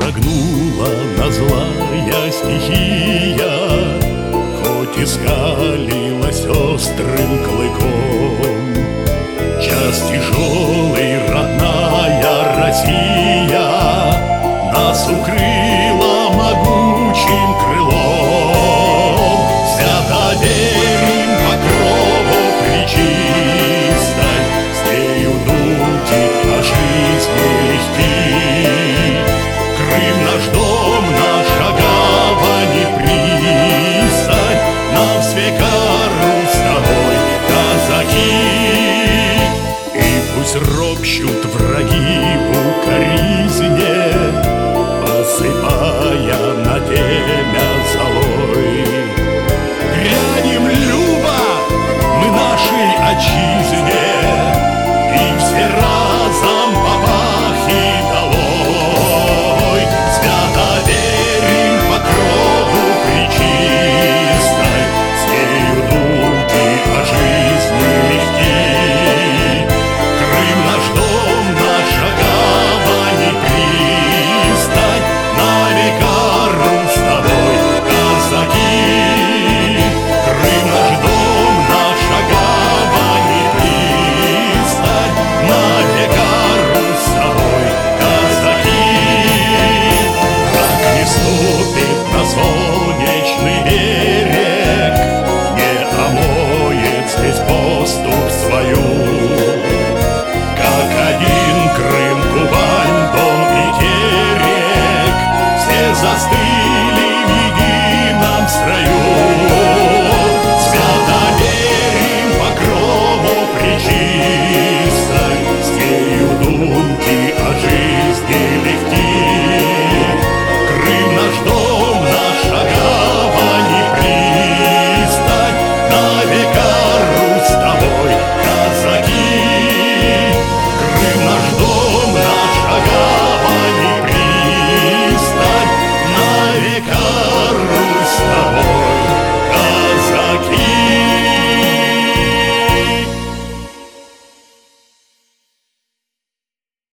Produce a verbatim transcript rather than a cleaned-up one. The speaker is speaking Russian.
шагнула на злая стихия, хоть и скалилась острым клыком. Час тяжелый, родная Россия нас укрыла могучим крылом. Свято верим покрову пречистой, с нею думки о жизни легки. Крым наш дом, наша гавань и пристань, нам с века Русь с тобой, казаки. И пусть ропщут враги в укоризне, посыпая на темя золой. Грянем любо мы нашей отчизне, и все разом бабахи долой. Свято верим покрову пречистой, с нею думки о жизни легки. Крым наш дом, наша гавань и пристань, на века Русь с тобой, казаки. Крым наш дом, наша гавань и пристань, на века Русь с тобой, казаки. Враг не ступит на солнечный берег, не омоет здесь поступь свою. Как один Крым, Кубань, Дон и Терек, все застыли